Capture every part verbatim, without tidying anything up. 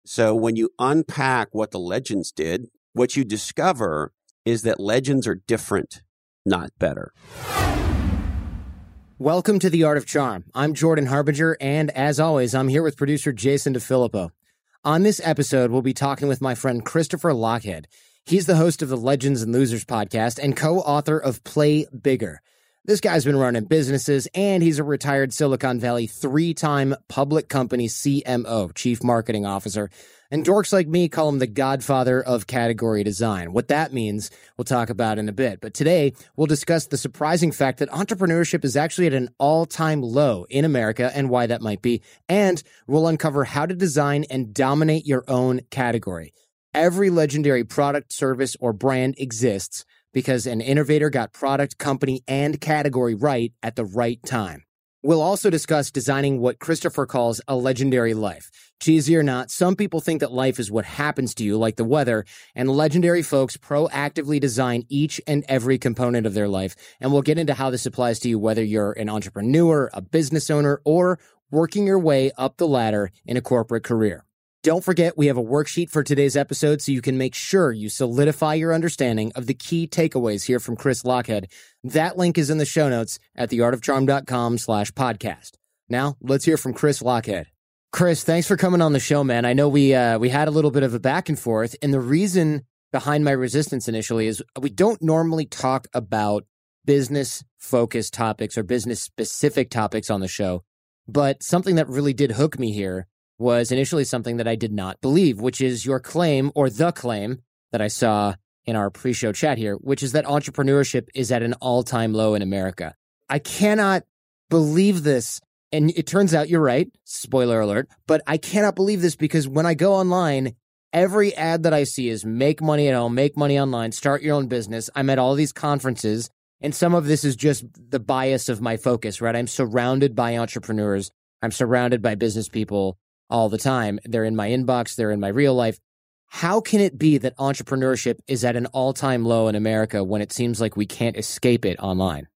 So when you unpack what the legends did, what you discover is that legends are different, not better. Welcome to The Art of Charm. I'm Jordan Harbinger, and as always, I'm here with producer Jason DeFilippo. On this episode, we'll be talking with my friend Christopher Lochhead. He's the host of the Legends and Losers podcast and co-author of Play Bigger. This guy's been running businesses, and he's a retired Silicon Valley three-time public company C M O, Chief Marketing Officer. And dorks like me call him the godfather of category design. What that means, we'll talk about in a bit. But today, we'll discuss the surprising fact that entrepreneurship is actually at an all-time low in America and why that might be. And we'll uncover how to design and dominate your own category. Every legendary product, service, or brand exists because an innovator got product, company, and category right at the right time. We'll also discuss designing what Christopher calls a legendary life. Cheesy or not, some people think that life is what happens to you, like the weather, and legendary folks proactively design each and every component of their life. And we'll get into how this applies to you, whether you're an entrepreneur, a business owner, or working your way up the ladder in a corporate career. Don't forget, we have a worksheet for today's episode so you can make sure you solidify your understanding of the key takeaways here from Chris Lochhead. That link is in the show notes at theartofcharm.com slash podcast. Now, let's hear from Chris Lochhead. Chris, thanks for coming on the show, man. I know we uh, we had a little bit of a back and forth, and the reason behind my resistance initially is we don't normally talk about business-focused topics or business-specific topics on the show, but something that really did hook me here was initially something that I did not believe, which is your claim, or the claim that I saw in our pre-show chat here, which is that entrepreneurship is at an all-time low in America. I cannot believe this. And it turns out you're right, spoiler alert, but I cannot believe this because when I go online, every ad that I see is make money at home, make money online, start your own business. I'm at all these conferences, and some of this is just the bias of my focus, right? I'm surrounded by entrepreneurs. I'm surrounded by business people all the time. They're in my inbox. They're in my real life. How can it be that entrepreneurship is at an all-time low in America when it seems like we can't escape it online?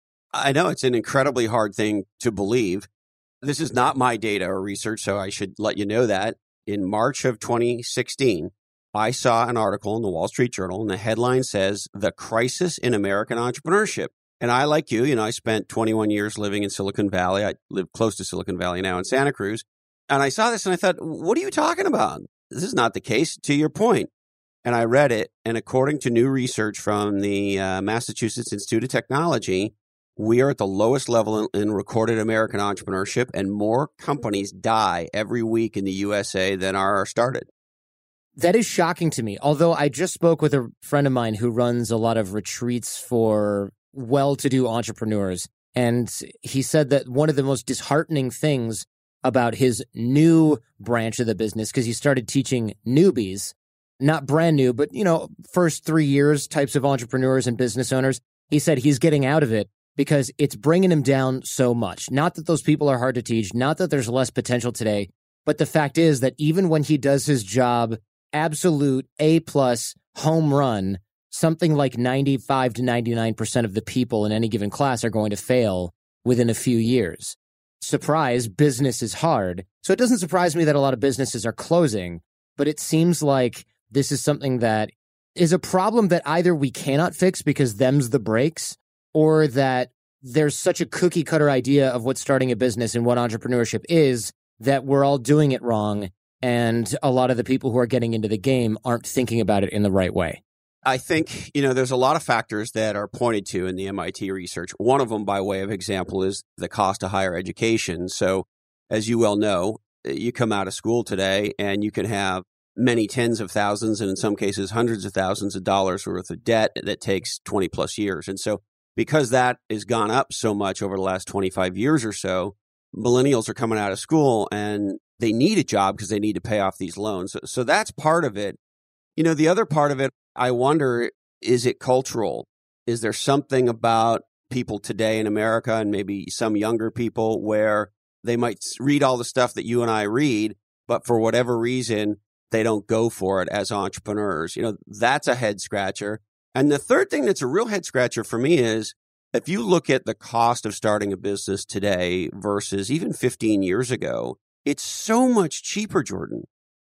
I know it's an incredibly hard thing to believe. This is not my data or research, so I should let you know that. In March of twenty sixteen, I saw an article in the Wall Street Journal, and the headline says, "The Crisis in American Entrepreneurship." And I, like you, you know, I spent twenty-one years living in Silicon Valley. I live close to Silicon Valley now in Santa Cruz. And I saw this and I thought, what are you talking about? This is not the case, to your point. And I read it. And according to new research from the uh, Massachusetts Institute of Technology, we are at the lowest level in, in recorded American entrepreneurship, and more companies die every week in the U S A than are started. That is shocking to me. Although I just spoke with a friend of mine who runs a lot of retreats for well-to-do entrepreneurs. And he said that one of the most disheartening things about his new branch of the business, because he started teaching newbies, not brand new, but, you know, first three years types of entrepreneurs and business owners. He said he's getting out of it because it's bringing him down so much. Not that those people are hard to teach, not that there's less potential today, but the fact is that even when he does his job, absolute A-plus home run, something like ninety-five to ninety-nine percent of the people in any given class are going to fail within a few years. Surprise, business is hard. So it doesn't surprise me that a lot of businesses are closing, but it seems like this is something that is a problem that either we cannot fix because them's the breaks, or that there's such a cookie cutter idea of what starting a business and what entrepreneurship is that we're all doing it wrong. And a lot of the people who are getting into the game aren't thinking about it in the right way. I think, you know, there's a lot of factors that are pointed to in the M I T research. One of them, by way of example, is the cost of higher education. So, as you well know, you come out of school today and you can have many tens of thousands and in some cases hundreds of thousands of dollars worth of debt that takes twenty plus years. And so because that has gone up so much over the last twenty-five years or so, millennials are coming out of school and they need a job because they need to pay off these loans. So, so that's part of it. You know, the other part of it, I wonder, is it cultural? Is there something about people today in America and maybe some younger people where they might read all the stuff that you and I read, but for whatever reason, they don't go for it as entrepreneurs? You know, that's a head scratcher. And the third thing that's a real head scratcher for me is if you look at the cost of starting a business today versus even fifteen years ago, it's so much cheaper, Jordan.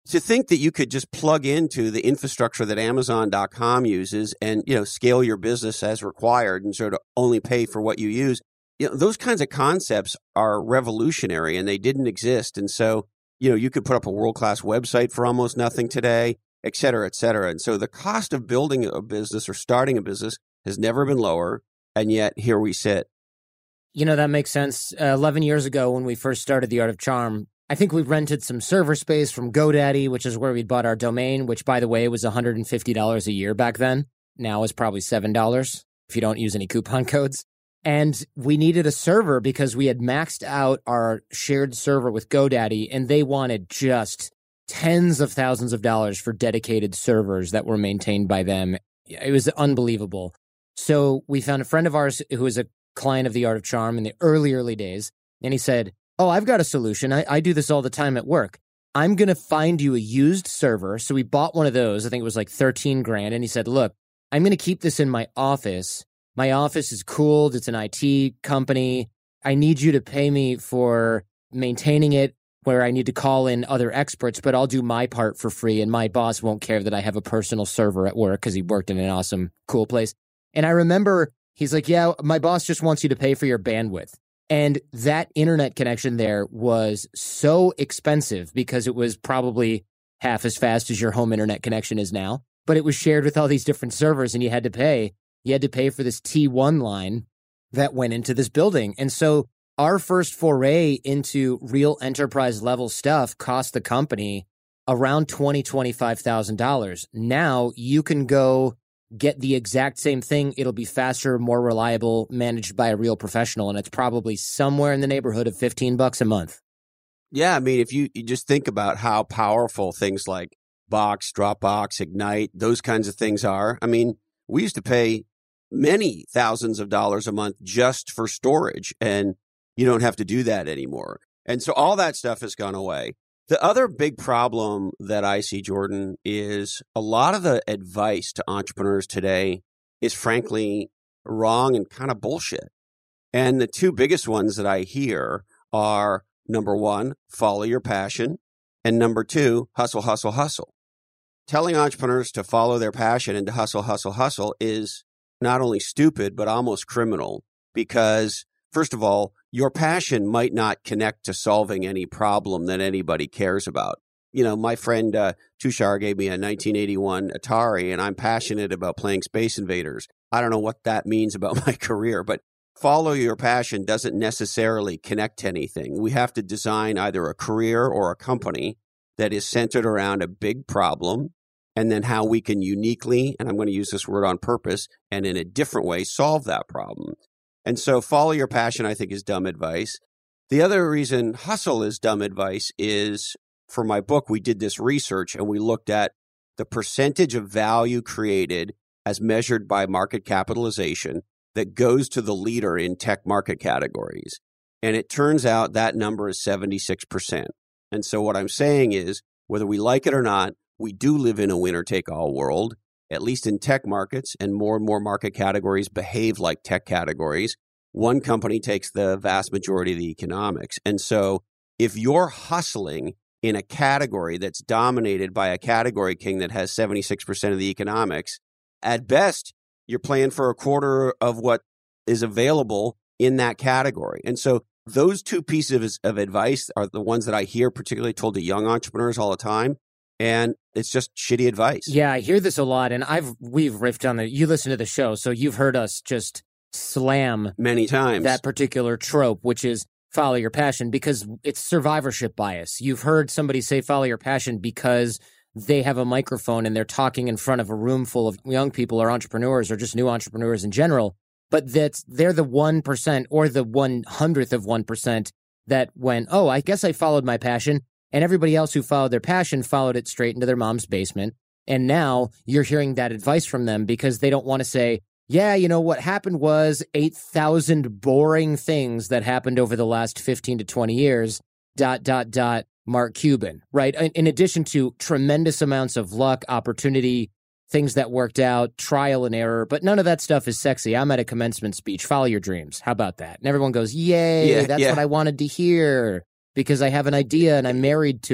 to think that you could just plug into the infrastructure that Amazon dot com uses and, you know, scale your business as required and sort of only pay for what you use, you know, those kinds of concepts are revolutionary and they didn't exist. And so, you know, you could put up a world-class website for almost nothing today, et cetera, et cetera. And so the cost of building a business or starting a business has never been lower. And yet here we sit. You know, that makes sense. Uh, eleven years ago when we first started The Art of Charm, I think we rented some server space from GoDaddy, which is where we bought our domain, which, by the way, was one hundred fifty dollars a year back then. Now is probably seven dollars if you don't use any coupon codes. And we needed a server because we had maxed out our shared server with GoDaddy, and they wanted just tens of thousands of dollars for dedicated servers that were maintained by them. It was unbelievable. So we found a friend of ours who was a client of The Art of Charm in the early, early days, and he said, oh, I've got a solution. I, I do this all the time at work. I'm going to find you a used server. So we bought one of those. I think it was like thirteen grand. And he said, look, I'm going to keep this in my office. My office is cooled. It's an I T company. I need you to pay me for maintaining it where I need to call in other experts, but I'll do my part for free. And my boss won't care that I have a personal server at work because he worked in an awesome, cool place. And I remember he's like, yeah, my boss just wants you to pay for your bandwidth. And that internet connection there was so expensive because it was probably half as fast as your home internet connection is now. But it was shared with all these different servers and you had to pay. You had to pay for this T one line that went into this building. And so our first foray into real enterprise level stuff cost the company around twenty thousand dollars, twenty-five thousand dollars. Now you can go get the exact same thing. It'll be faster, more reliable, managed by a real professional. And it's probably somewhere in the neighborhood of fifteen bucks a month. Yeah. I mean, if you, you just think about how powerful things like Box, Dropbox, Ignite, those kinds of things are. I mean, we used to pay many thousands of dollars a month just for storage, and you don't have to do that anymore. And so all that stuff has gone away. The other big problem that I see, Jordan, is a lot of the advice to entrepreneurs today is frankly wrong and kind of bullshit. And the two biggest ones that I hear are, number one, follow your passion, and number two, hustle, hustle, hustle. Telling entrepreneurs to follow their passion and to hustle, hustle, hustle is not only stupid, but almost criminal because, first of all, your passion might not connect to solving any problem that anybody cares about. You know, my friend uh, Tushar gave me a nineteen eighty-one Atari, and I'm passionate about playing Space Invaders. I don't know what that means about my career, but follow your passion doesn't necessarily connect to anything. We have to design either a career or a company that is centered around a big problem, and then how we can uniquely, and I'm going to use this word on purpose, and in a different way, solve that problem. And so follow your passion, I think, is dumb advice. The other reason hustle is dumb advice is, for my book, we did this research and we looked at the percentage of value created as measured by market capitalization that goes to the leader in tech market categories. And it turns out that number is seventy-six percent. And so what I'm saying is, whether we like it or not, we do live in a winner-take-all world, at least in tech markets, and more and more market categories behave like tech categories. One company takes the vast majority of the economics. And so if you're hustling in a category that's dominated by a category king that has seventy-six percent of the economics, at best, you're playing for a quarter of what is available in that category. And so those two pieces of advice are the ones that I hear particularly told to young entrepreneurs all the time. And it's just shitty advice. Yeah, I hear this a lot. And I've we've riffed on the, you listen to the show, so you've heard us just slam many times that particular trope, which is follow your passion, because it's survivorship bias. You've heard somebody say follow your passion because they have a microphone and they're talking in front of a room full of young people or entrepreneurs or just new entrepreneurs in general. But that's they're the one percent or the one hundredth of one percent that went, oh, I guess I followed my passion. And everybody else who followed their passion followed it straight into their mom's basement. And now you're hearing that advice from them because they don't want to say, yeah, you know, what happened was eight thousand boring things that happened over the last fifteen to twenty years, dot, dot, dot, Mark Cuban, right? In, in addition to tremendous amounts of luck, opportunity, things that worked out, trial and error. But none of that stuff is sexy. I'm at a commencement speech. Follow your dreams. How about that? And everyone goes, yay, yeah, that's yeah. what I wanted to hear. Because I have an idea and I'm married to it.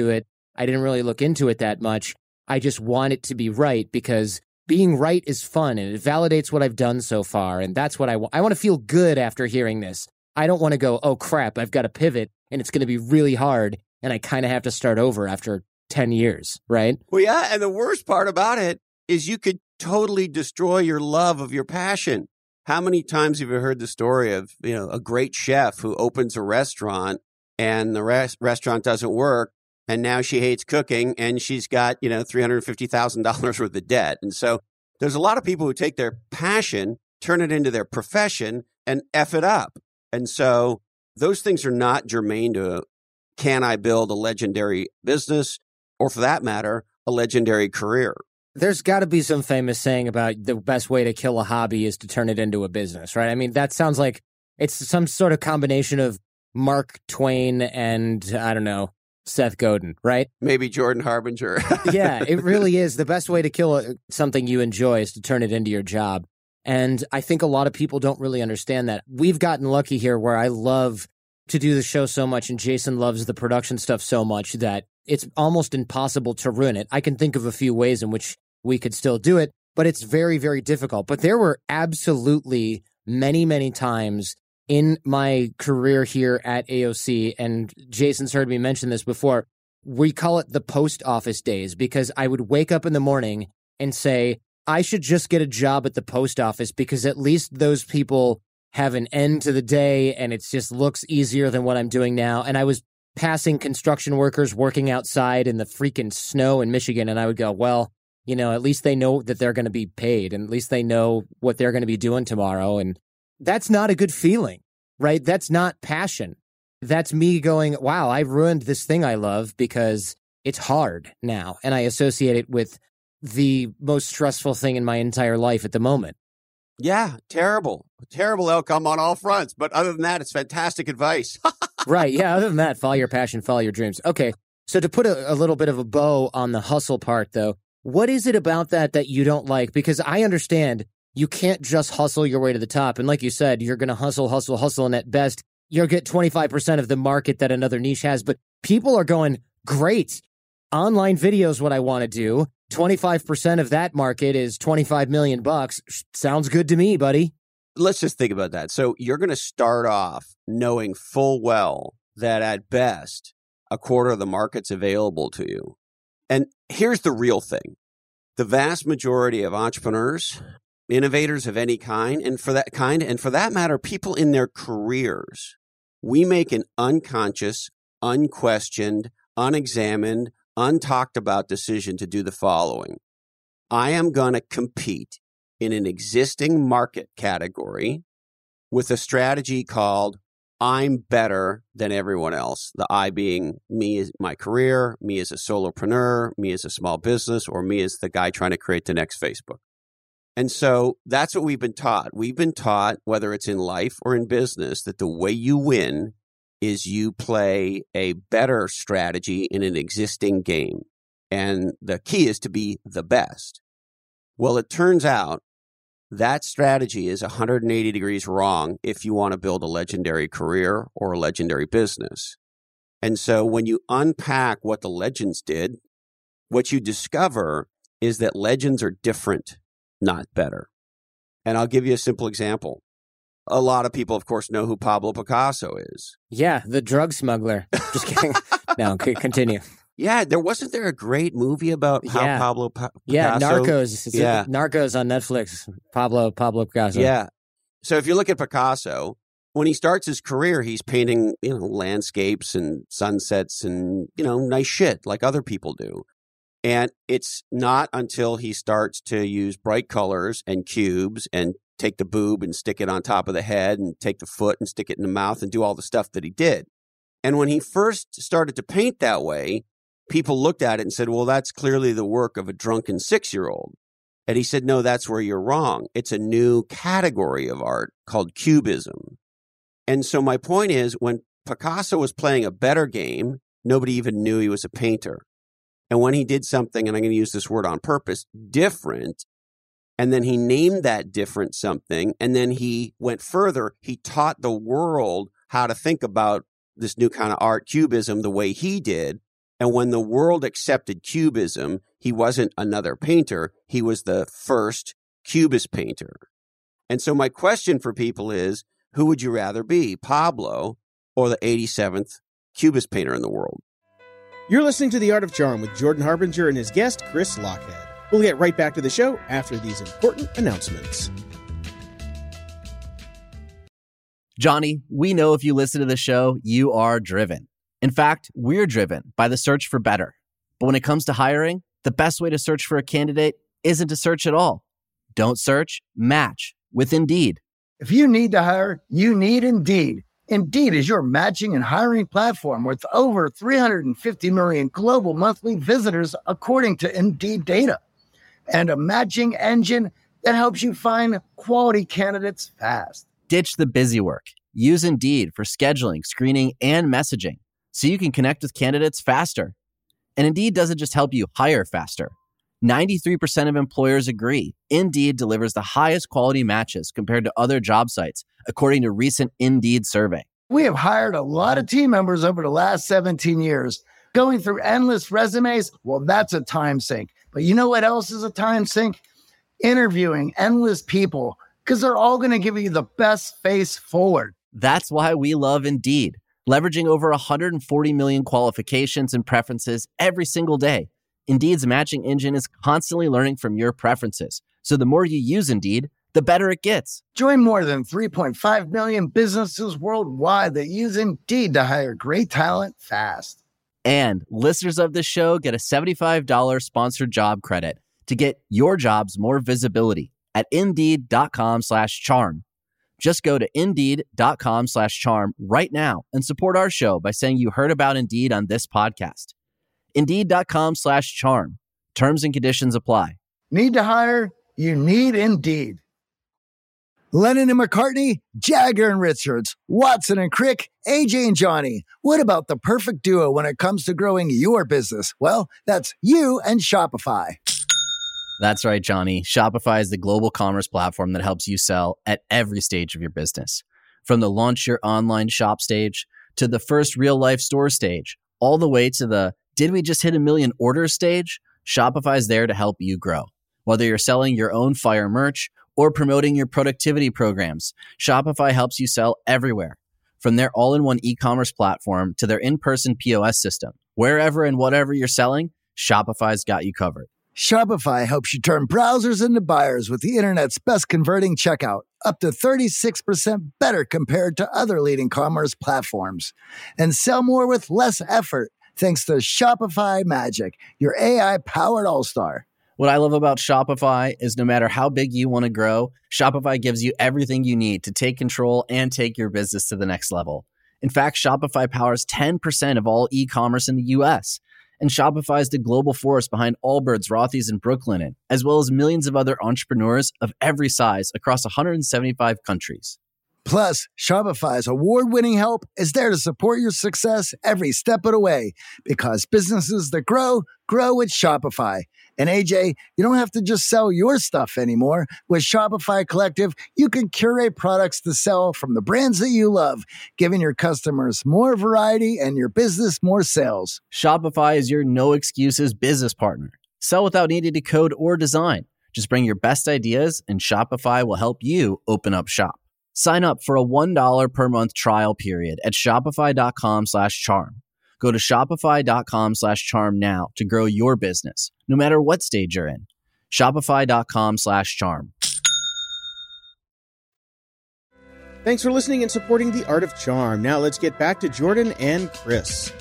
I didn't really look into it that much. I just want it to be right because being right is fun and it validates what I've done so far. And that's what I want. I want to feel good after hearing this. I don't want to go, oh, crap, I've got to pivot and it's going to be really hard. And I kind of have to start over after ten years, right? Well, yeah. And the worst part about it is you could totally destroy your love of your passion. How many times have you heard the story of, you know, a great chef who opens a restaurant and the res- restaurant doesn't work and now she hates cooking and she's got, you know, three hundred fifty thousand dollars worth of debt. And so there's a lot of people who take their passion, turn it into their profession and F it up. And so those things are not germane to, can I build a legendary business or for that matter, a legendary career? There's got to be some famous saying about the best way to kill a hobby is to turn it into a business, right? I mean, that sounds like it's some sort of combination of Mark Twain and, I don't know, Seth Godin, right? Maybe Jordan Harbinger. Yeah, it really is. The best way to kill a, something you enjoy is to turn it into your job. And I think a lot of people don't really understand that. We've gotten lucky here where I love to do the show so much and Jason loves the production stuff so much that it's almost impossible to ruin it. I can think of a few ways in which we could still do it, but it's very, very difficult. But there were absolutely many, many times in my career here at A O C, and Jason's heard me mention this before, we call it the post office days because I would wake up in the morning and say, I should just get a job at the post office because at least those people have an end to the day and it just looks easier than what I'm doing now. And I was passing construction workers working outside in the freaking snow in Michigan, and I would go, well, you know, at least they know that they're going to be paid and at least they know what they're going to be doing tomorrow. And that's not a good feeling, right? That's not passion. That's me going, wow, I've ruined this thing I love because it's hard now. And I associate it with the most stressful thing in my entire life at the moment. Yeah, terrible. Terrible outcome on all fronts. But other than that, it's fantastic advice. Right. Yeah. Other than that, follow your passion, follow your dreams. Okay. So to put a, a little bit of a bow on the hustle part, though, what is it about that that you don't like? Because I understand you can't just hustle your way to the top. And like you said, you're going to hustle, hustle, hustle. And at best, you'll get twenty-five percent of the market that another niche has. But people are going, great. Online video is what I want to do. twenty-five percent of that market is twenty-five million bucks. Sounds good to me, buddy. Let's just think about that. So you're going to start off knowing full well that at best, a quarter of the market's available to you. And here's the real thing. The vast majority of entrepreneurs, innovators of any kind, and for that kind, and for that matter, people in their careers, we make an unconscious, unquestioned, unexamined, untalked about decision to do the following. I am going to compete in an existing market category with a strategy called I'm better than everyone else. The I being me as my career, me as a solopreneur, me as a small business, or me as the guy trying to create the next Facebook. And so that's what we've been taught. We've been taught, whether it's in life or in business, that the way you win is you play a better strategy in an existing game. And the key is to be the best. Well, it turns out that strategy is one hundred eighty degrees wrong if you want to build a legendary career or a legendary business. And so when you unpack what the legends did, what you discover is that legends are different, not better. And I'll give you a simple example. A lot of people, of course, know who Pablo Picasso is. Yeah, the drug smuggler. Just kidding. No, c- continue. Yeah, there wasn't there a great movie about how Yeah. Pablo pa- Picasso? Yeah, Narcos. It's Yeah. Narcos on Netflix. Pablo Pablo Picasso. Yeah. So if you look at Picasso, when he starts his career, he's painting, you know, landscapes and sunsets and, you know, nice shit like other people do. And it's not until he starts to use bright colors and cubes and take the boob and stick it on top of the head and take the foot and stick it in the mouth and do all the stuff that he did. And when he first started to paint that way, people looked at it and said, well, that's clearly the work of a drunken six-year-old. And he said, no, that's where you're wrong. It's a new category of art called cubism. And so my point is, when Picasso was playing a better game, nobody even knew he was a painter. And when he did something, and I'm going to use this word on purpose, different, and then he named that different something, and then he went further, he taught the world how to think about this new kind of art, cubism, the way he did. And when the world accepted Cubism, he wasn't another painter. He was the first Cubist painter. And so my question for people is, who would you rather be, Pablo or the eighty-seventh Cubist painter in the world? You're listening to The Art of Charm with Jordan Harbinger and his guest, Chris Lochhead. We'll get right back to the show after these important announcements. Johnny, we know if you listen to the show, you are driven. In fact, we're driven by the search for better. But when it comes to hiring, the best way to search for a candidate isn't to search at all. Don't search, match with Indeed. If you need to hire, you need Indeed. Indeed is your matching and hiring platform with over three hundred fifty million global monthly visitors, according to Indeed data, and a matching engine that helps you find quality candidates fast. Ditch the busy work. Use Indeed for scheduling, screening, and messaging so you can connect with candidates faster. And Indeed doesn't just help you hire faster. ninety-three percent of employers agree Indeed delivers the highest quality matches compared to other job sites, according to recent Indeed survey. We have hired a lot of team members over the last seventeen years. Going through endless resumes, well, that's a time sink. But you know what else is a time sink? Interviewing endless people, because they're all going to give you the best face forward. That's why we love Indeed, leveraging over one hundred forty million qualifications and preferences every single day. Indeed's matching engine is constantly learning from your preferences. So the more you use Indeed, the better it gets. Join more than three point five million businesses worldwide that use Indeed to hire great talent fast. And listeners of this show get a seventy-five dollars sponsored job credit to get your jobs more visibility at Indeed.com slash charm. Just go to Indeed.com slash charm right now and support our show by saying you heard about Indeed on this podcast. Indeed.com slash charm. Terms and conditions apply. Need to hire? You need Indeed. Lennon and McCartney, Jagger and Richards, Watson and Crick, A J and Johnny. What about the perfect duo when it comes to growing your business? Well, that's you and Shopify. That's right, Johnny. Shopify is the global commerce platform that helps you sell at every stage of your business. From the launch your online shop stage to the first real life store stage, all the way to the did we just hit a million orders stage? Shopify is there to help you grow. Whether you're selling your own fire merch or promoting your productivity programs, Shopify helps you sell everywhere. From their all-in-one e-commerce platform to their in-person P O S system, wherever and whatever you're selling, Shopify's got you covered. Shopify helps you turn browsers into buyers with the internet's best converting checkout, up to thirty-six percent better compared to other leading commerce platforms. And sell more with less effort thanks to Shopify Magic, your A I-powered all-star. What I love about Shopify is no matter how big you want to grow, Shopify gives you everything you need to take control and take your business to the next level. In fact, Shopify powers ten percent of all e-commerce in the U S, and Shopify is the global force behind Allbirds, Rothy's, and Brooklinen, as well as millions of other entrepreneurs of every size across one hundred seventy-five countries. Plus, Shopify's award-winning help is there to support your success every step of the way, because businesses that grow, grow with Shopify. And A J, you don't have to just sell your stuff anymore. With Shopify Collective, you can curate products to sell from the brands that you love, giving your customers more variety and your business more sales. Shopify is your no-excuses business partner. Sell without needing to code or design. Just bring your best ideas, and Shopify will help you open up shop. Sign up for a one dollar per month trial period at shopify.com slash charm. Go to shopify.com slash charm now to grow your business, no matter what stage you're in. Shopify.com slash charm. Thanks for listening and supporting The Art of Charm. Now let's get back to Jordan and Chris.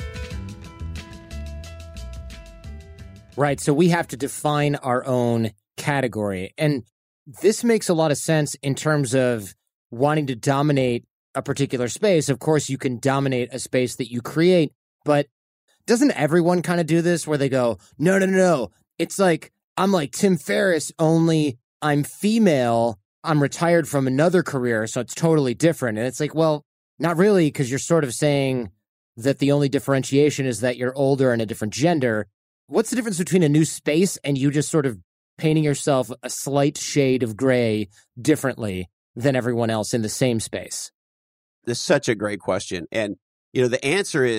Right. So we have to define our own category. And this makes a lot of sense in terms of wanting to dominate a particular space. Of course, you can dominate a space that you create, but doesn't everyone kind of do this where they go, no, no, no, no. It's like, I'm like Tim Ferriss, only I'm female. I'm retired from another career, so it's totally different. And it's like, well, not really, because you're sort of saying that the only differentiation is that you're older and a different gender. What's the difference between a new space and you just sort of painting yourself a slight shade of gray differently than everyone else in the same space? This is such a great question. And, you know, the answer is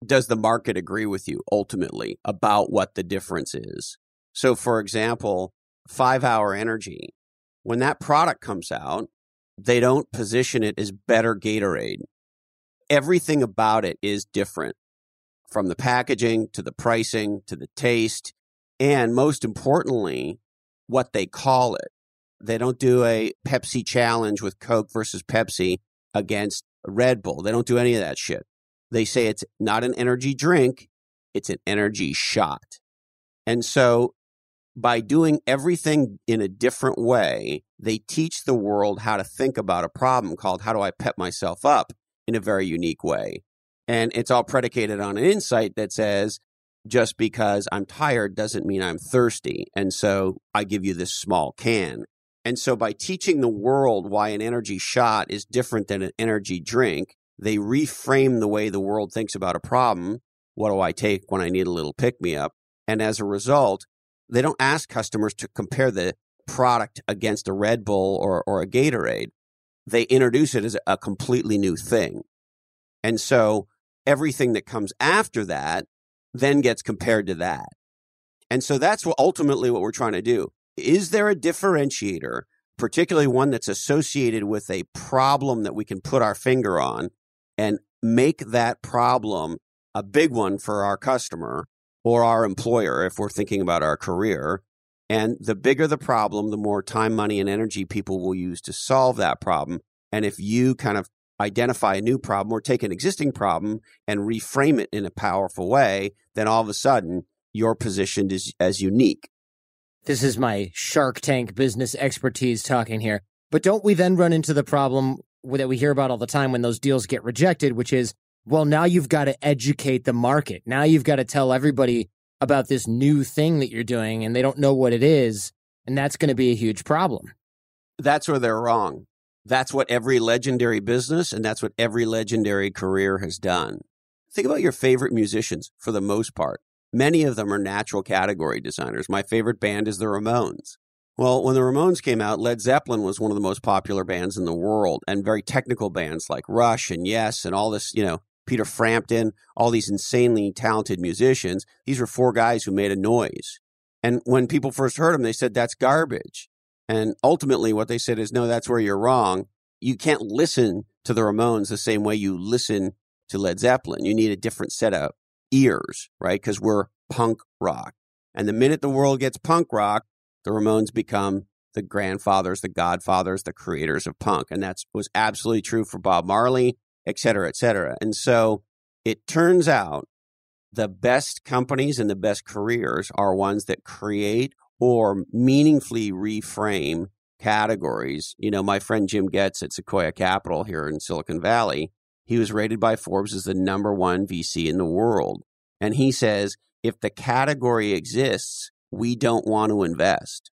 does the market agree with you ultimately about what the difference is? So, for example, five hour Energy, when that product comes out, they don't position it as better Gatorade. Everything about it is different, from the packaging to the pricing to the taste, and most importantly, what they call it. They don't do a Pepsi challenge with Coke versus Pepsi against Red Bull. They don't do any of that shit. They say it's not an energy drink, it's an energy shot. And so by doing everything in a different way, they teach the world how to think about a problem called how do I pep myself up in a very unique way. And it's all predicated on an insight that says, just because I'm tired doesn't mean I'm thirsty. And so I give you this small can. And so by teaching the world why an energy shot is different than an energy drink, they reframe the way the world thinks about a problem. What do I take when I need a little pick-me-up? And as a result, they don't ask customers to compare the product against a Red Bull or, or a Gatorade. They introduce it as a completely new thing. And so everything that comes after that then gets compared to that. And so that's what ultimately what we're trying to do. Is there a differentiator, particularly one that's associated with a problem that we can put our finger on and make that problem a big one for our customer or our employer if we're thinking about our career? And the bigger the problem, the more time, money, and energy people will use to solve that problem. And if you kind of identify a new problem or take an existing problem and reframe it in a powerful way, then all of a sudden you're positioned as, as unique. This is my Shark Tank business expertise talking here. But don't we then run into the problem that we hear about all the time when those deals get rejected, which is, well, now you've got to educate the market. Now you've got to tell everybody about this new thing that you're doing, and they don't know what it is, and that's going to be a huge problem. That's where they're wrong. That's what every legendary business and that's what every legendary career has done. Think about your favorite musicians for the most part. Many of them are natural category designers. My favorite band is the Ramones. Well, when the Ramones came out, Led Zeppelin was one of the most popular bands in the world, and very technical bands like Rush and Yes and all this, you know, Peter Frampton, all these insanely talented musicians. These were four guys who made a noise. And when people first heard them, they said, that's garbage. And ultimately what they said is, no, that's where you're wrong. You can't listen to the Ramones the same way you listen to Led Zeppelin. You need a different set of ears, right? Because we're punk rock. And the minute the world gets punk rock, the Ramones become the grandfathers, the godfathers, the creators of punk. And that was absolutely true for Bob Marley, et cetera, et cetera. And so it turns out the best companies and the best careers are ones that create or meaningfully reframe categories. You know, my friend Jim Getz at Sequoia Capital here in Silicon Valley, he was rated by Forbes as the number one V C in the world. And he says, if the category exists, we don't want to invest.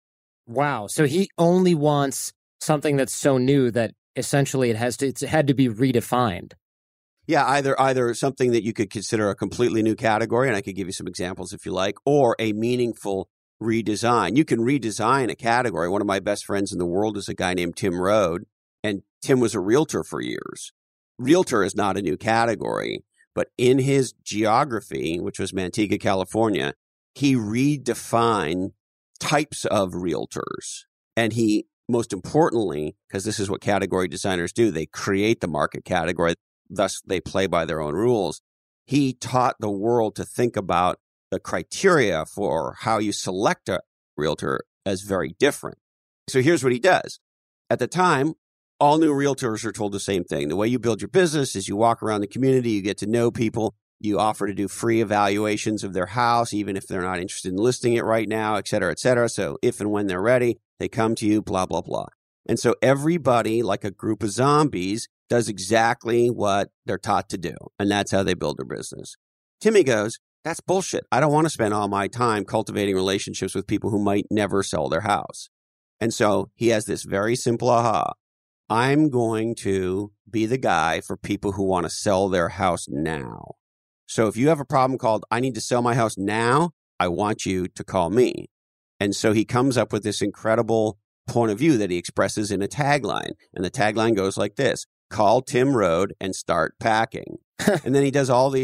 Wow. So he only wants something that's so new that essentially it has to, it's had to be redefined. Yeah, either either something that you could consider a completely new category, and I could give you some examples if you like, or a meaningful redesign. You can redesign a category. One of my best friends in the world is a guy named Tim Rode, and Tim was a realtor for years. Realtor is not a new category, but in his geography, which was Manteca, California, he redefined types of realtors. And he, most importantly, because this is what category designers do, they create the market category, thus they play by their own rules. He taught the world to think about the criteria for how you select a realtor as very different. So here's what he does. At the time, all new realtors are told the same thing. The way you build your business is you walk around the community, you get to know people, you offer to do free evaluations of their house, even if they're not interested in listing it right now, et cetera, et cetera. So if and when they're ready, they come to you, blah, blah, blah. And so everybody, like a group of zombies, does exactly what they're taught to do. And that's how they build their business. Timmy goes, that's bullshit. I don't want to spend all my time cultivating relationships with people who might never sell their house. And so he has this very simple aha. I'm going to be the guy for people who want to sell their house now. So if you have a problem called, I need to sell my house now, I want you to call me. And so he comes up with this incredible point of view that he expresses in a tagline. And the tagline goes like this: call Tim Rode and start packing. And then he does all these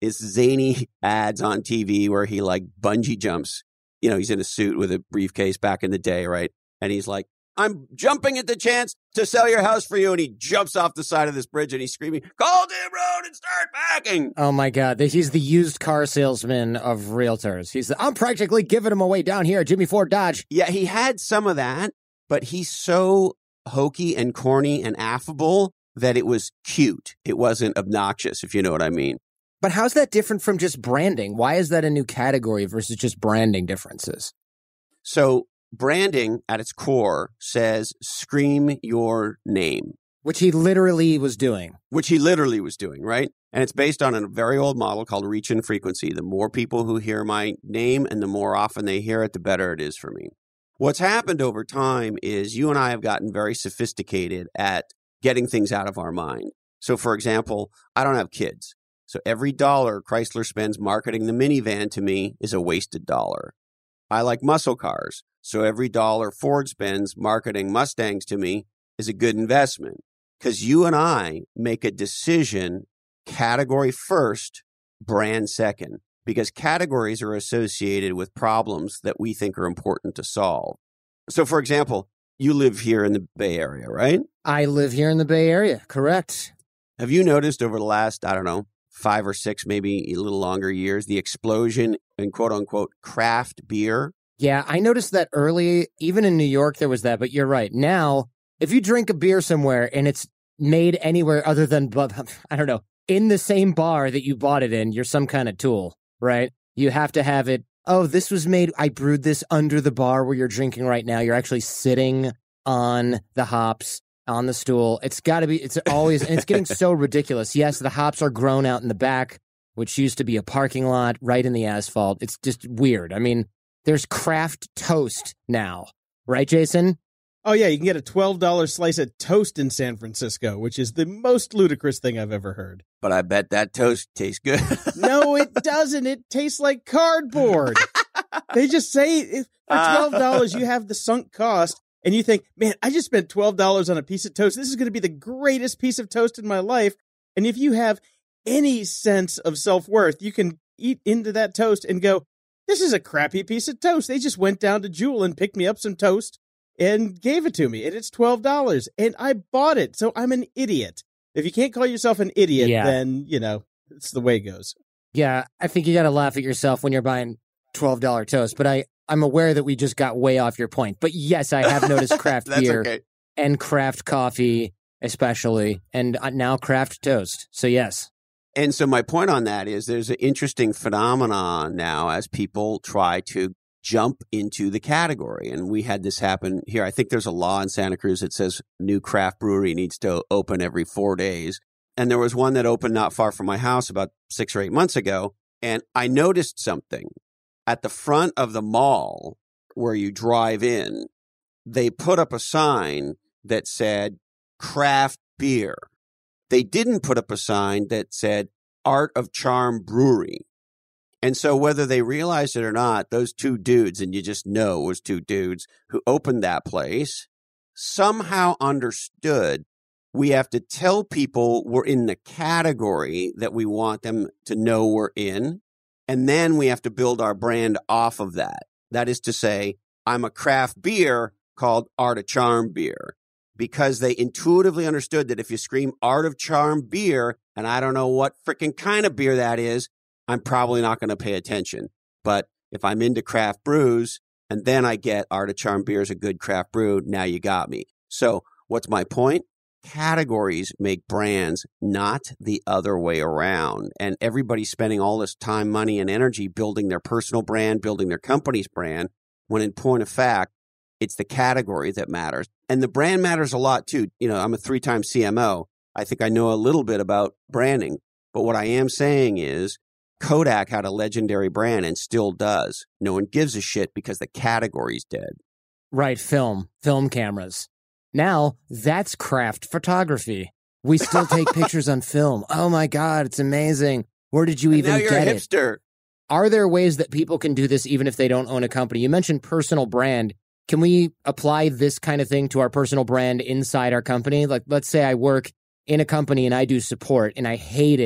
is zany ads on T V where he like bungee jumps. You know, he's in a suit with a briefcase back in the day, right? And he's like, I'm jumping at the chance to sell your house for you. And he jumps off the side of this bridge and he's screaming, call Dave Road and start backing. Oh, my God. He's the used car salesman of realtors. He's the, I'm practically giving him away down here at Jimmy Ford Dodge. Yeah, he had some of that, but he's so hokey and corny and affable that it was cute. It wasn't obnoxious, if you know what I mean. But how's that different from just branding? Why is that a new category versus just branding differences? So branding at its core says, scream your name. Which he literally was doing. Which he literally was doing, right? And it's based on a very old model called reach and frequency. The more people who hear my name and the more often they hear it, the better it is for me. What's happened over time is you and I have gotten very sophisticated at getting things out of our mind. So, for example, I don't have kids. So every dollar Chrysler spends marketing the minivan to me is a wasted dollar. I like muscle cars. So every dollar Ford spends marketing Mustangs to me is a good investment. Because you and I make a decision, category first, brand second. Because categories are associated with problems that we think are important to solve. So, for example, you live here in the Bay Area, right? I live here in the Bay Area, correct. Have you noticed over the last, I don't know, five or six, maybe a little longer years, the explosion in quote-unquote craft beer? Yeah, I noticed that early, even in New York, there was that, but you're right. Now, if you drink a beer somewhere and it's made anywhere other than, I don't know, in the same bar that you bought it in, you're some kind of tool, right? You have to have it, oh, this was made, I brewed this under the bar where you're drinking right now. You're actually sitting on the hops, on the stool. It's got to be, it's always, and it's getting so ridiculous. Yes, the hops are grown out in the back, which used to be a parking lot right in the asphalt. It's just weird. I mean, there's craft toast now, right, Jason? Oh, yeah, you can get a twelve dollars slice of toast in San Francisco, which is the most ludicrous thing I've ever heard. But I bet that toast tastes good. No, it doesn't. It tastes like cardboard. They just say if for twelve dollars you have the sunk cost, and you think, man, I just spent twelve dollars on a piece of toast. This is going to be the greatest piece of toast in my life. And if you have any sense of self-worth, you can eat into that toast and go, this is a crappy piece of toast. They just went down to Jewel and picked me up some toast and gave it to me, and it's twelve dollars, and I bought it, so I'm an idiot. If you can't call yourself an idiot, yeah. then, you know, it's the way it goes. Yeah, I think you got to laugh at yourself when you're buying twelve dollars toast, but I, I'm aware that we just got way off your point. But yes, I have noticed craft beer okay. and craft coffee especially, and now craft toast, so yes. And so my point on that is there's an interesting phenomenon now as people try to jump into the category. And we had this happen here. I think there's a law in Santa Cruz that says new craft brewery needs to open every four days. And there was one that opened not far from my house about six or eight months ago. And I noticed something at the front of the mall where you drive in. They put up a sign that said craft beer. They didn't put up a sign that said Art of Charm Brewery. And so whether they realized it or not, those two dudes, and you just know it was two dudes who opened that place, somehow understood we have to tell people we're in the category that we want them to know we're in. And then we have to build our brand off of that. That is to say, I'm a craft beer called Art of Charm beer. Because they intuitively understood that if you scream Art of Charm beer, and I don't know what freaking kind of beer that is, I'm probably not going to pay attention. But if I'm into craft brews and then I get Art of Charm beer is a good craft brew, now you got me. So what's my point? Categories make brands, not the other way around. And everybody's spending all this time, money, and energy building their personal brand, building their company's brand, when in point of fact, it's the category that matters. And the brand matters a lot too. You know, I'm a three-time C M O. I think I know a little bit about branding. But what I am saying is Kodak had a legendary brand and still does. No one gives a shit because the category's dead. Right, film, film cameras. Now, that's craft photography. We still take pictures on film. Oh my God, it's amazing. Where did you and even now you're get a hipster. It? Are there ways that people can do this even if they don't own a company? You mentioned personal brand. Can we apply this kind of thing to our personal brand inside our company? Like, let's say I work in a company and I do support and I hate it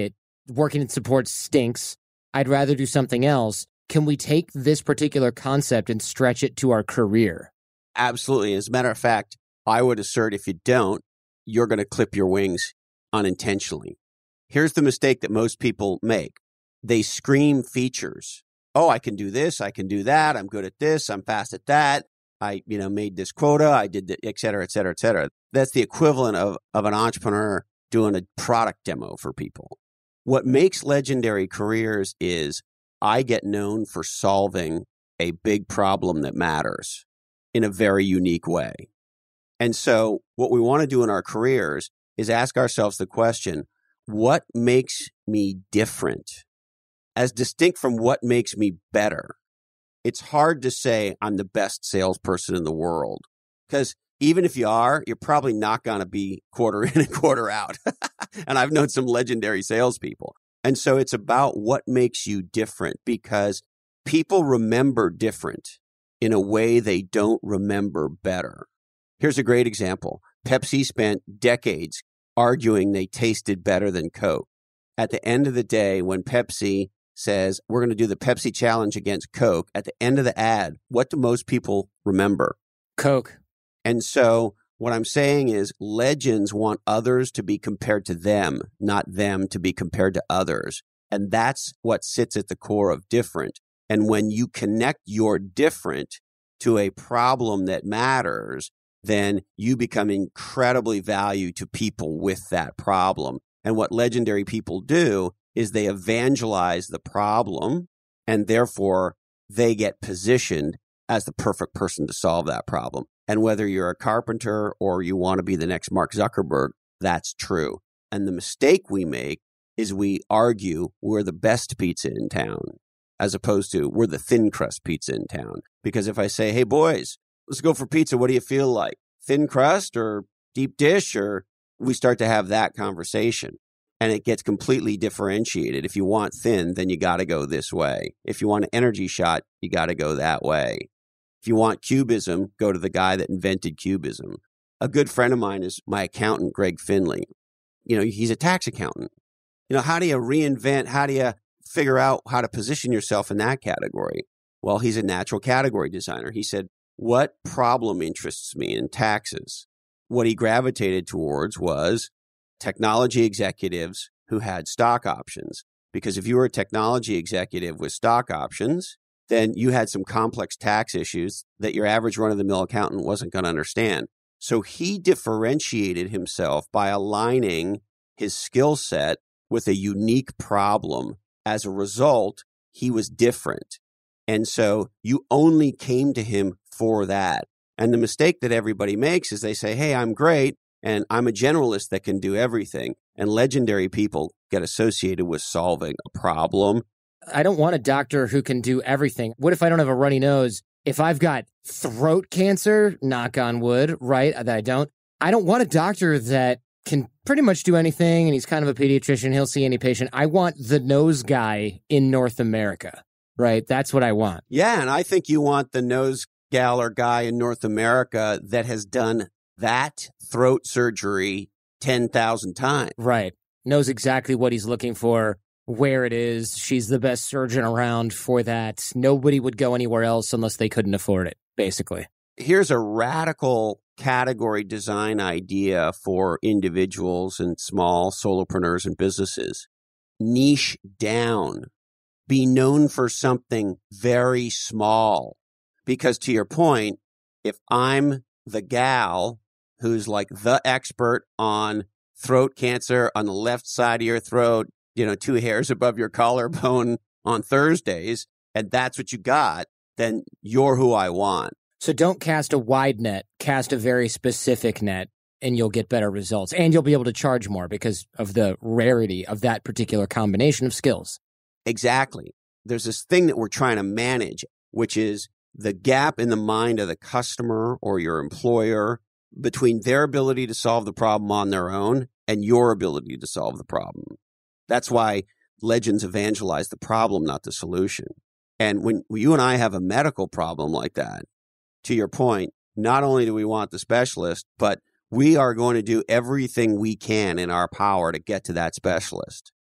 working in support stinks. I'd rather do something else. Can we take this particular concept and stretch it to our career? Absolutely. As a matter of fact, I would assert if you don't, you're going to clip your wings unintentionally. Here's the mistake that most people make. They scream features. Oh, I can do this. I can do that. I'm good at this. I'm fast at that. I, you know, made this quota. I did, the, et cetera, et cetera, et cetera. That's the equivalent of, of an entrepreneur doing a product demo for people. What makes legendary careers is I get known for solving a big problem that matters in a very unique way. And so what we want to do in our careers is ask ourselves the question, what makes me different? As distinct from what makes me better. It's hard to say I'm the best salesperson in the world because even if you are, you're probably not going to be quarter in and quarter out. And I've known some legendary salespeople. And so it's about what makes you different because people remember different in a way they don't remember better. Here's a great example. Pepsi spent decades arguing they tasted better than Coke. At the end of the day, when Pepsi says, we're going to do the Pepsi challenge against Coke, at the end of the ad, what do most people remember? Coke. And so what I'm saying is legends want others to be compared to them, not them to be compared to others. And that's what sits at the core of different. And when you connect your different to a problem that matters, then you become incredibly valued to people with that problem. And what legendary people do is they evangelize the problem, and therefore they get positioned as the perfect person to solve that problem. And whether you're a carpenter or you want to be the next Mark Zuckerberg, that's true. And the mistake we make is we argue we're the best pizza in town, as opposed to we're the thin crust pizza in town. Because if I say, hey, boys, let's go for pizza, what do you feel like? Thin crust or deep dish? Or we start to have that conversation. And it gets completely differentiated. If you want thin, then you got to go this way. If you want an energy shot, you got to go that way. If you want cubism, go to the guy that invented cubism. A good friend of mine is my accountant, Greg Finley. You know, he's a tax accountant. You know, how do you reinvent? How do you figure out how to position yourself in that category? Well, he's a natural category designer. He said, what problem interests me in taxes? What he gravitated towards was technology executives who had stock options. Because if you were a technology executive with stock options, then you had some complex tax issues that your average run-of-the-mill accountant wasn't going to understand. So he differentiated himself by aligning his skill set with a unique problem. As a result, he was different. And so you only came to him for that. And the mistake that everybody makes is they say, hey, I'm great. And I'm a generalist that can do everything. And legendary people get associated with solving a problem. I don't want a doctor who can do everything. What if I don't have a runny nose? If I've got throat cancer, knock on wood, right, that I don't. I don't want a doctor that can pretty much do anything and he's kind of a pediatrician. He'll see any patient. I want the nose guy in North America, right? That's what I want. Yeah, and I think you want the nose gal or guy in North America that has done that throat surgery ten thousand times. Right. Knows exactly what he's looking for, where it is. She's the best surgeon around for that. Nobody would go anywhere else unless they couldn't afford it, basically. Here's a radical category design idea for individuals and small solopreneurs and businesses. Niche down. Be known for something very small. Because to your point, if I'm the gal who's like the expert on throat cancer on the left side of your throat, you know, two hairs above your collarbone on Thursdays, and that's what you got, then you're who I want. So don't cast a wide net, cast a very specific net, and you'll get better results. And you'll be able to charge more because of the rarity of that particular combination of skills. Exactly. There's this thing that we're trying to manage, which is the gap in the mind of the customer or your employer between their ability to solve the problem on their own and your ability to solve the problem. That's why legends evangelize the problem, not the solution. And when you and I have a medical problem like that, to your point, not only do we want the specialist, but we are going to do everything we can in our power to get to that specialist.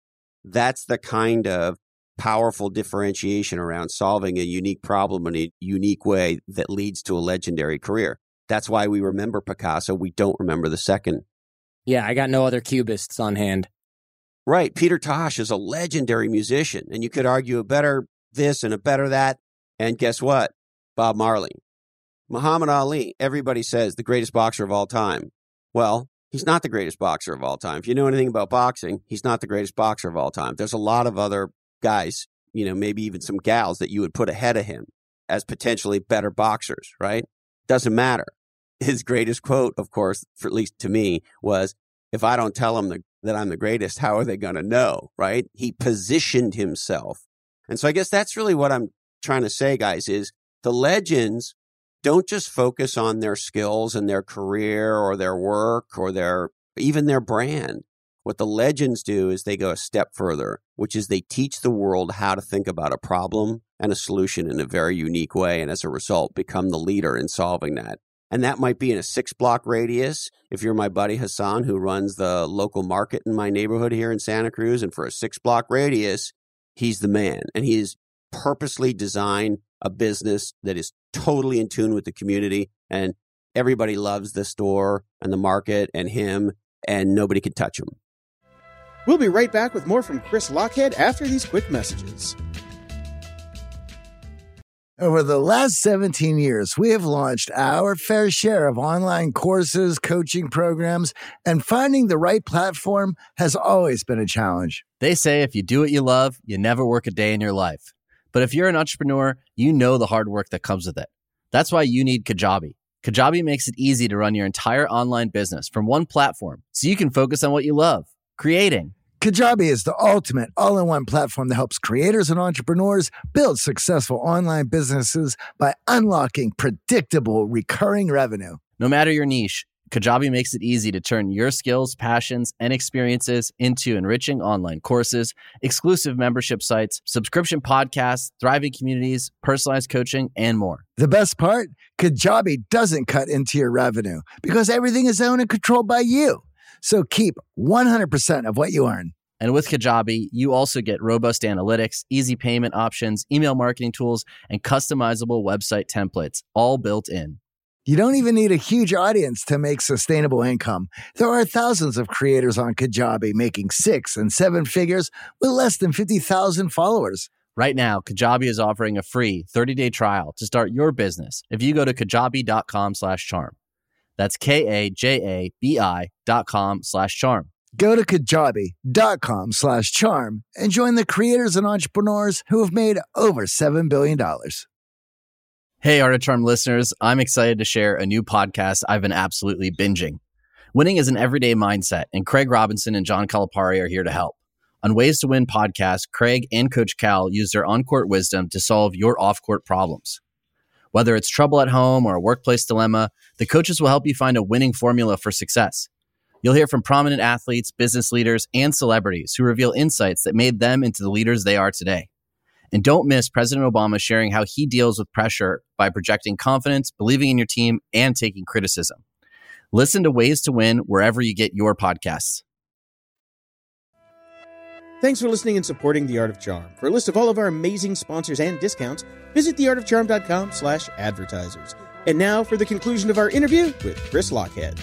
That's the kind of powerful differentiation around solving a unique problem in a unique way that leads to a legendary career. That's why we remember Picasso. We don't remember the second. Yeah, I got no other cubists on hand. Right. Peter Tosh is a legendary musician, and you could argue a better this and a better that. And guess what? Bob Marley. Muhammad Ali, everybody says the greatest boxer of all time. Well, he's not the greatest boxer of all time. If you know anything about boxing, he's not the greatest boxer of all time. There's a lot of other guys, you know, maybe even some gals that you would put ahead of him as potentially better boxers, right? Doesn't matter. His greatest quote, of course, for at least to me, was, if I don't tell them the, that I'm the greatest, how are they going to know, right? He positioned himself. And so I guess that's really what I'm trying to say, guys, is the legends don't just focus on their skills and their career or their work or their even their brand. What the legends do is they go a step further, which is they teach the world how to think about a problem and a solution in a very unique way, and as a result, become the leader in solving that. And that might be in a six block radius. If you're my buddy Hassan, who runs the local market in my neighborhood here in Santa Cruz, and for a six block radius, he's the man. And he has purposely designed a business that is totally in tune with the community. And everybody loves the store and the market and him, and nobody can touch him. We'll be right back with more from Chris Lochhead after these quick messages. Over the last seventeen years, we have launched our fair share of online courses, coaching programs, and finding the right platform has always been a challenge. They say if you do what you love, you never work a day in your life. But if you're an entrepreneur, you know the hard work that comes with it. That's why you need Kajabi. Kajabi makes it easy to run your entire online business from one platform, so you can focus on what you love, creating. Kajabi is the ultimate all-in-one platform that helps creators and entrepreneurs build successful online businesses by unlocking predictable, recurring revenue. No matter your niche, Kajabi makes it easy to turn your skills, passions, and experiences into enriching online courses, exclusive membership sites, subscription podcasts, thriving communities, personalized coaching, and more. The best part? Kajabi doesn't cut into your revenue because everything is owned and controlled by you. So keep one hundred percent of what you earn. And with Kajabi, you also get robust analytics, easy payment options, email marketing tools, and customizable website templates, all built in. You don't even need a huge audience to make sustainable income. There are thousands of creators on Kajabi making six and seven figures with less than fifty thousand followers. Right now, Kajabi is offering a free thirty-day trial to start your business if you go to kajabi.com slash charm. That's K-A-J-A-B-I dot com slash charm. Go to kajabi.com slash charm and join the creators and entrepreneurs who have made over seven billion dollars. Hey, Art of Charm listeners, I'm excited to share a new podcast I've been absolutely binging. Winning is an everyday mindset, and Craig Robinson and John Calipari are here to help. On Ways to Win podcast, Craig and Coach Cal use their on-court wisdom to solve your off-court problems. Whether it's trouble at home or a workplace dilemma, the coaches will help you find a winning formula for success. You'll hear from prominent athletes, business leaders, and celebrities who reveal insights that made them into the leaders they are today. And don't miss President Obama sharing how he deals with pressure by projecting confidence, believing in your team, and taking criticism. Listen to Ways to Win wherever you get your podcasts. Thanks for listening and supporting The Art of Charm. For a list of all of our amazing sponsors and discounts, visit theartofcharm.com slash advertisers. And now for the conclusion of our interview with Chris Lochhead.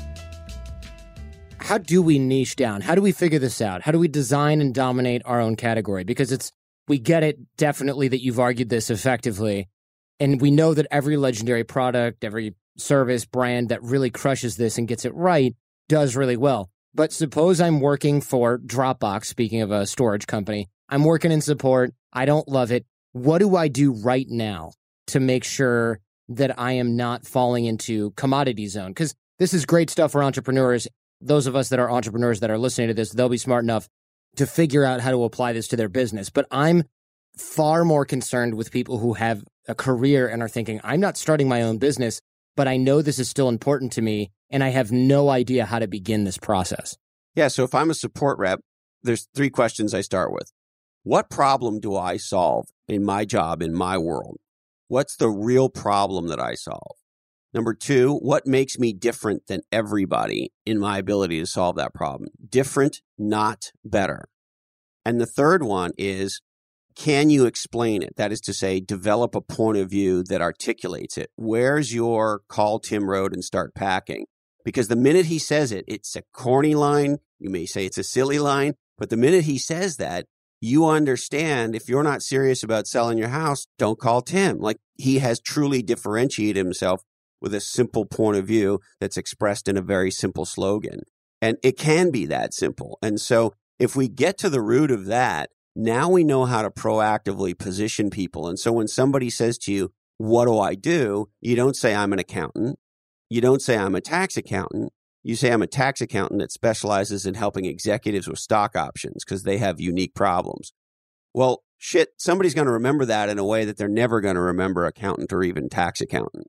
How do we niche down? How do we figure this out? How do we design and dominate our own category? Because it's we get it definitely that you've argued this effectively. And we know that every legendary product, every service, brand that really crushes this and gets it right does really well. But suppose I'm working for Dropbox, speaking of a storage company. I'm working in support. I don't love it. What do I do right now to make sure that I am not falling into commodity zone? Because this is great stuff for entrepreneurs. Those of us that are entrepreneurs that are listening to this, they'll be smart enough to figure out how to apply this to their business. But I'm far more concerned with people who have a career and are thinking, I'm not starting my own business, but I know this is still important to me, and I have no idea how to begin this process. Yeah, so if I'm a support rep, there's three questions I start with. What problem do I solve in my job, in my world? What's the real problem that I solve? Number two, what makes me different than everybody in my ability to solve that problem? Different, not better. And the third one is, can you explain it? That is to say, develop a point of view that articulates it. Where's your call Tim Road and start packing? Because the minute he says it, it's a corny line. You may say it's a silly line, but the minute he says that, you understand if you're not serious about selling your house, don't call Tim. Like, he has truly differentiated himself with a simple point of view that's expressed in a very simple slogan. And it can be that simple. And so if we get to the root of that, now we know how to proactively position people. And so when somebody says to you, what do I do? You don't say, I'm an accountant. You don't say, I'm a tax accountant. You say, I'm a tax accountant that specializes in helping executives with stock options because they have unique problems. Well, shit, somebody's going to remember that in a way that they're never going to remember accountant or even tax accountant.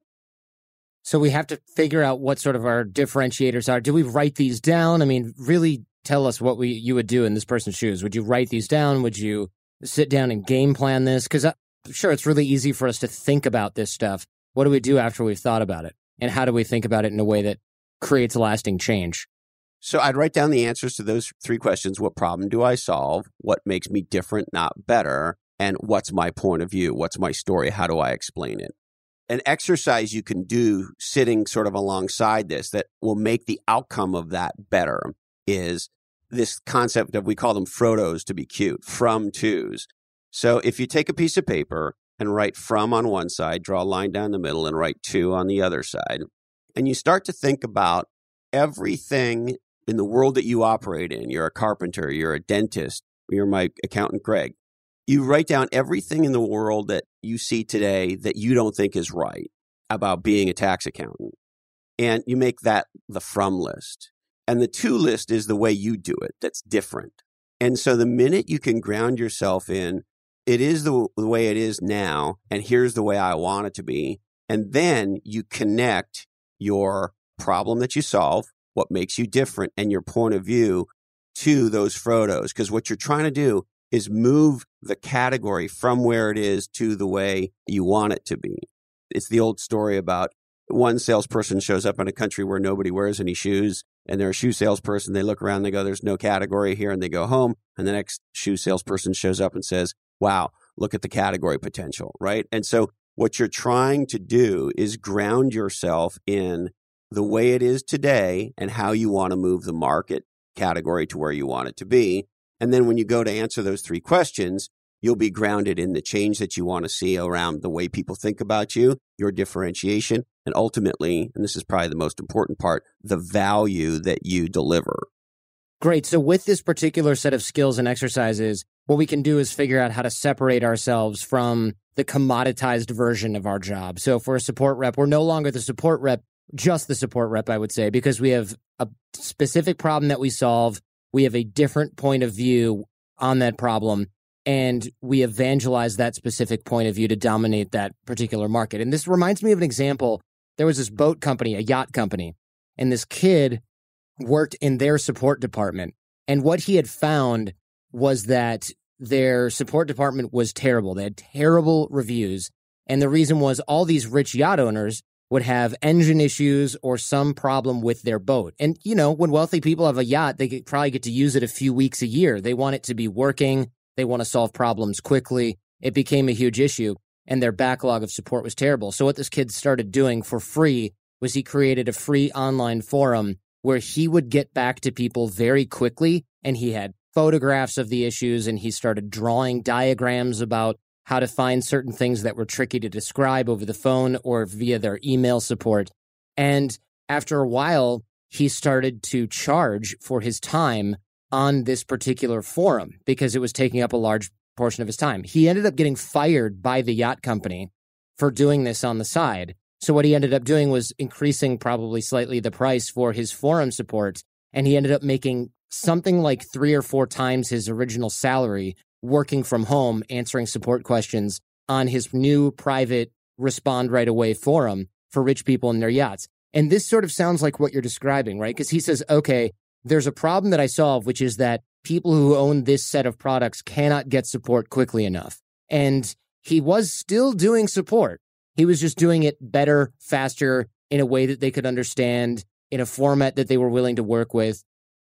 So we have to figure out what sort of our differentiators are. Do we write these down? I mean, really tell us what we you would do in this person's shoes. Would you write these down? Would you sit down and game plan this? Because I'm sure it's really easy for us to think about this stuff. What do we do after we've thought about it? And how do we think about it in a way that creates lasting change? So I'd write down the answers to those three questions. What problem do I solve? What makes me different, not better? And what's my point of view? What's my story? How do I explain it? An exercise you can do sitting sort of alongside this that will make the outcome of that better is this concept of, we call them Frodos to be cute, from twos. So if you take a piece of paper and write from on one side, draw a line down the middle and write to on the other side, and you start to think about everything in the world that you operate in. You're a carpenter, you're a dentist, you're my accountant, Greg. You write down everything in the world that you see today that you don't think is right about being a tax accountant. And you make that the from list. And the to list is the way you do it that's different. And so the minute you can ground yourself in, it is the, the way it is now, and here's the way I want it to be. And then you connect your problem that you solve, what makes you different, and your point of view to those Frodos. Because what you're trying to do is move the category from where it is to the way you want it to be. It's the old story about one salesperson shows up in a country where nobody wears any shoes, and they're a shoe salesperson. They look around, they go, there's no category here, and they go home. And the next shoe salesperson shows up and says, wow, look at the category potential, right? And so what you're trying to do is ground yourself in the way it is today and how you want to move the market category to where you want it to be. And then when you go to answer those three questions, you'll be grounded in the change that you want to see around the way people think about you, your differentiation, and ultimately, and this is probably the most important part, the value that you deliver. Great. So with this particular set of skills and exercises, what we can do is figure out how to separate ourselves from the commoditized version of our job. So for a support rep, we're no longer the support rep, just the support rep, I would say, because we have a specific problem that we solve. We have a different point of view on that problem, and we evangelize that specific point of view to dominate that particular market. And this reminds me of an example. There was this boat company, a yacht company, and this kid worked in their support department. And what he had found was that their support department was terrible. They had terrible reviews. And the reason was all these rich yacht owners would have engine issues or some problem with their boat. And, you know, when wealthy people have a yacht, they could probably get to use it a few weeks a year. They want it to be working. They want to solve problems quickly. It became a huge issue, and their backlog of support was terrible. So what this kid started doing for free was he created a free online forum where he would get back to people very quickly, and he had photographs of the issues, and he started drawing diagrams about how to find certain things that were tricky to describe over the phone or via their email support. And after a while, he started to charge for his time on this particular forum because it was taking up a large portion of his time. He ended up getting fired by the yacht company for doing this on the side. So what he ended up doing was increasing probably slightly the price for his forum support, and he ended up making something like three or four times his original salary working from home, answering support questions on his new private Respond Right Away forum for rich people in their yachts. And this sort of sounds like what you're describing, right? Because he says, okay, there's a problem that I solve, which is that people who own this set of products cannot get support quickly enough. And he was still doing support. He was just doing it better, faster, in a way that they could understand, in a format that they were willing to work with.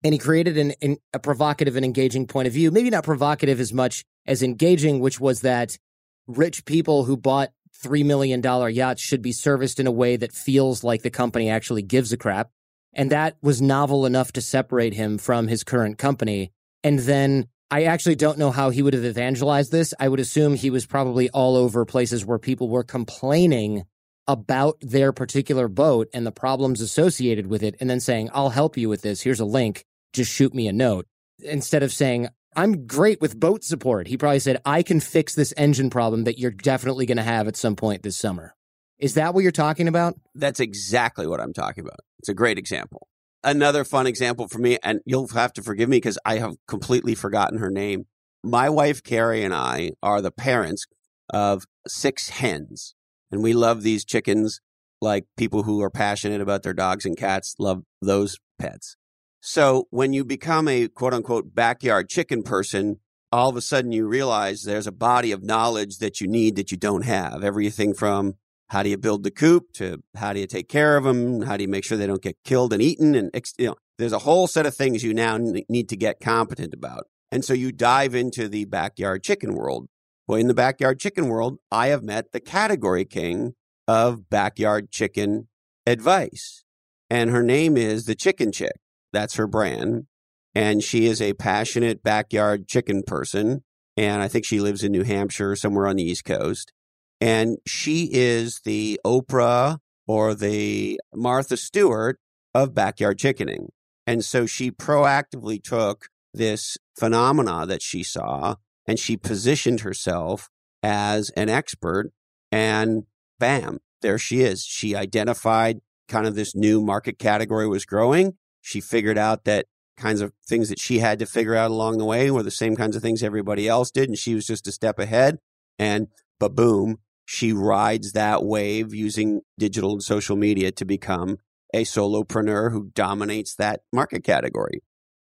And he created an, an, a provocative and engaging point of view, maybe not provocative as much as engaging, which was that rich people who bought three million dollars yachts should be serviced in a way that feels like the company actually gives a crap. And that was novel enough to separate him from his current company. And then I actually don't know how he would have evangelized this. I would assume he was probably all over places where people were complaining about their particular boat and the problems associated with it, and then saying, I'll help you with this. Here's a link. Just shoot me a note. Instead of saying, I'm great with boat support, he probably said, I can fix this engine problem that you're definitely going to have at some point this summer. Is that what you're talking about? That's exactly what I'm talking about. It's a great example. Another fun example for me, and you'll have to forgive me because I have completely forgotten her name. My wife, Carrie, and I are the parents of six hens, and we love these chickens like people who are passionate about their dogs and cats love those pets. So when you become a quote-unquote backyard chicken person, all of a sudden you realize there's a body of knowledge that you need that you don't have. Everything from how do you build the coop to how do you take care of them? How do you make sure they don't get killed and eaten? And you know, there's a whole set of things you now need to get competent about. And so you dive into the backyard chicken world. Well, in the backyard chicken world, I have met the category king of backyard chicken advice. And her name is the Chicken Chick. That's her brand. And she is a passionate backyard chicken person. And I think she lives in New Hampshire, somewhere on the East Coast. And she is the Oprah or the Martha Stewart of backyard chickening. And so she proactively took this phenomena that she saw and she positioned herself as an expert. And bam, there she is. She identified kind of this new market category was growing. She figured out that kinds of things that she had to figure out along the way were the same kinds of things everybody else did. And she was just a step ahead. And ba-boom, she rides that wave using digital and social media to become a solopreneur who dominates that market category.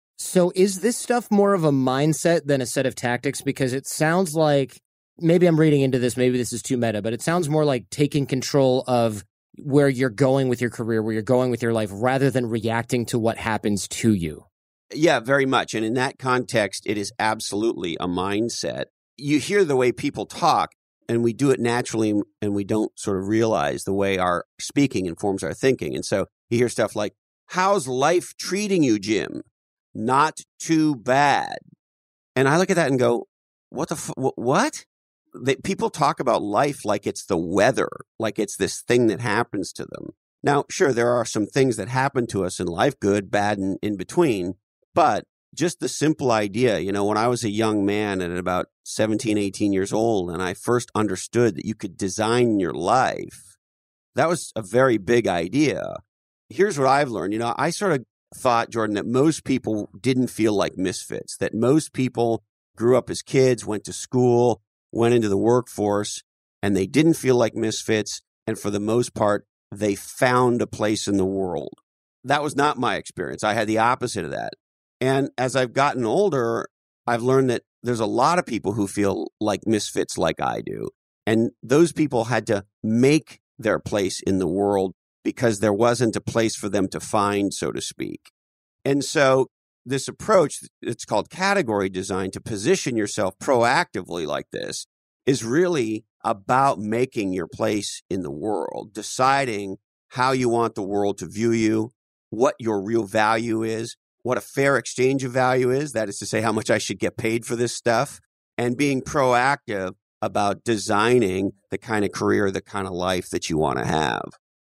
So is this stuff more of a mindset than a set of tactics? Because it sounds like, maybe I'm reading into this, maybe this is too meta, but it sounds more like taking control of where you're going with your career, where you're going with your life, rather than reacting to what happens to you. Yeah, very much. And in that context, it is absolutely a mindset. You hear the way people talk, and we do it naturally, and we don't sort of realize the way our speaking informs our thinking. And so you hear stuff like, how's life treating you, Jim? Not too bad. And I look at that and go, what the f- what? They, people talk about life like it's the weather, like it's this thing that happens to them. Now, sure, there are some things that happen to us in life, good, bad, and in between. But just the simple idea, you know, when I was a young man at about seventeen, eighteen years old, and I first understood that you could design your life, that was a very big idea. Here's what I've learned. You know, I sort of thought, Jordan, that most people didn't feel like misfits, that most people grew up as kids, went to school, went into the workforce, and they didn't feel like misfits. And for the most part, they found a place in the world. That was not my experience. I had the opposite of that. And as I've gotten older, I've learned that there's a lot of people who feel like misfits like I do. And those people had to make their place in the world because there wasn't a place for them to find, so to speak. And so this approach, it's called category design, to position yourself proactively like this, is really about making your place in the world, deciding how you want the world to view you, what your real value is, what a fair exchange of value is, that is to say, how much I should get paid for this stuff, and being proactive about designing the kind of career, the kind of life that you want to have.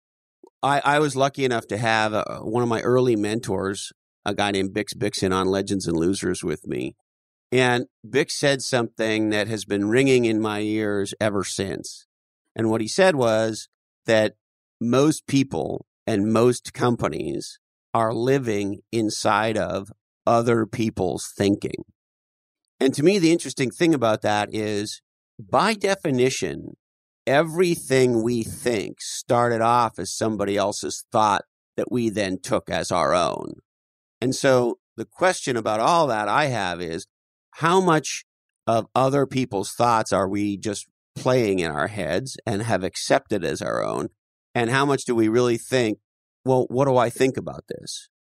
I, I was lucky enough to have a, one of my early mentors, a guy named Bix Bixen, on Legends and Losers with me. And Bix said something that has been ringing in my ears ever since. And what he said was that most people and most companies are living inside of other people's thinking. And to me, the interesting thing about that is, by definition, everything we think started off as somebody else's thought that we then took as our own. And so the question about all that I have is, how much of other people's thoughts are we just playing in our heads and have accepted as our own? And how much do we really think, well, what do I think about this?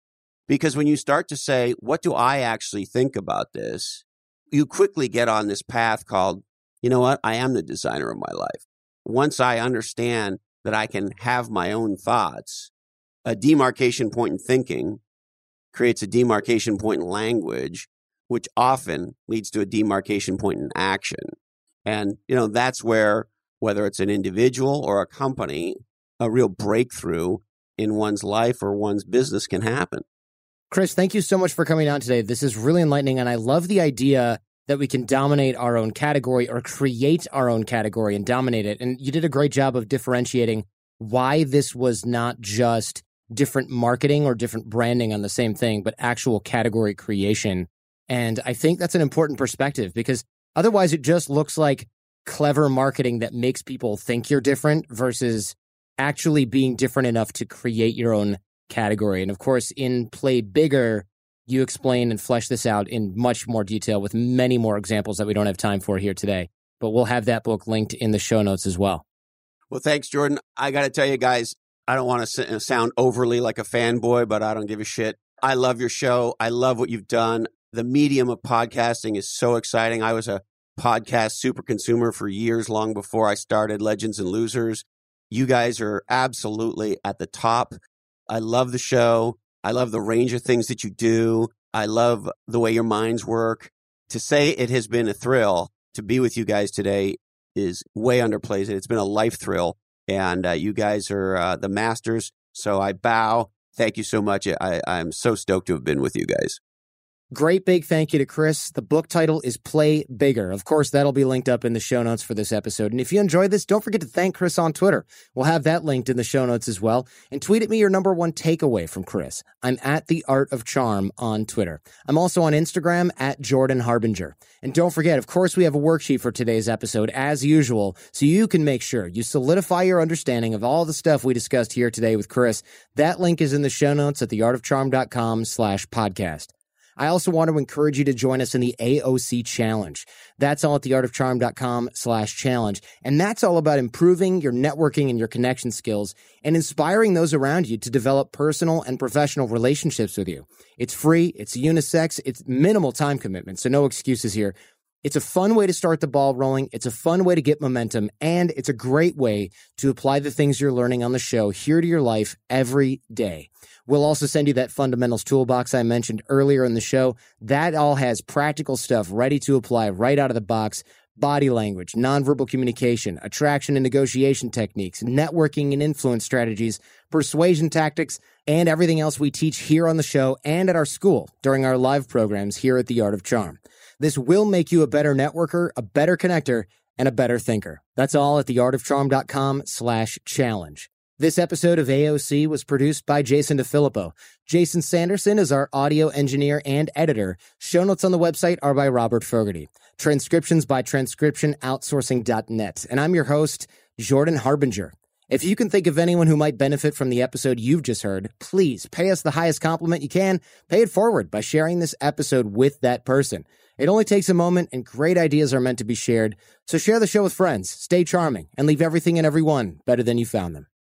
Because when you start to say, what do I actually think about this? You quickly get on this path called, you know what? I am the designer of my life. Once I understand that I can have my own thoughts, a demarcation point in thinking creates a demarcation point in language, which often leads to a demarcation point in action. And, you know, that's where, whether it's an individual or a company, a real breakthrough in one's life or one's business can happen. Chris, thank you so much for coming on today. This is really enlightening, and I love the idea that we can dominate our own category or create our own category and dominate it. And you did a great job of differentiating why this was not just different marketing or different branding on the same thing, but actual category creation. And I think that's an important perspective, because otherwise it just looks like clever marketing that makes people think you're different versus actually being different enough to create your own category. And of course, in Play Bigger, you explain and flesh this out in much more detail with many more examples that we don't have time for here today. But we'll have that book linked in the show notes as well. Well, thanks, Jordan. I got to tell you guys, I don't want to sound overly like a fanboy, but I don't give a shit. I love your show. I love what you've done. The medium of podcasting is so exciting. I was a podcast super consumer for years, long before I started Legends and Losers. You guys are absolutely at the top. I love the show. I love the range of things that you do. I love the way your minds work. To say it has been a thrill to be with you guys today is way underplays it. It's been a life thrill, and uh, you guys are uh, the masters. So I bow. Thank you so much. I, I'm so stoked to have been with you guys. Great big thank you to Chris. The book title is Play Bigger. Of course, that'll be linked up in the show notes for this episode. And if you enjoyed this, don't forget to thank Chris on Twitter. We'll have that linked in the show notes as well. And tweet at me your number one takeaway from Chris. I'm at The Art of Charm on Twitter. I'm also on Instagram at Jordan Harbinger. And don't forget, of course, we have a worksheet for today's episode as usual, so you can make sure you solidify your understanding of all the stuff we discussed here today with Chris. That link is in the show notes at theartofcharm.com slash podcast. I also want to encourage you to join us in the A O C Challenge. That's all at theartofcharm.com slash challenge. And that's all about improving your networking and your connection skills and inspiring those around you to develop personal and professional relationships with you. It's free, it's unisex, it's minimal time commitment, so no excuses here. It's a fun way to start the ball rolling. It's a fun way to get momentum, and it's a great way to apply the things you're learning on the show here to your life every day. We'll also send you that fundamentals toolbox I mentioned earlier in the show. That all has practical stuff ready to apply right out of the box. Body language, nonverbal communication, attraction and negotiation techniques, networking and influence strategies, persuasion tactics, and everything else we teach here on the show and at our school during our live programs here at The Art of Charm. This will make you a better networker, a better connector, and a better thinker. That's all at theartofcharm.com slash challenge. This episode of A O C was produced by Jason DeFilippo. Jason Sanderson is our audio engineer and editor. Show notes on the website are by Robert Fogarty. Transcriptions by transcription outsourcing dot net. And I'm your host, Jordan Harbinger. If you can think of anyone who might benefit from the episode you've just heard, please pay us the highest compliment you can. Pay it forward by sharing this episode with that person. It only takes a moment, and great ideas are meant to be shared. So share the show with friends, stay charming, and leave everything and everyone better than you found them.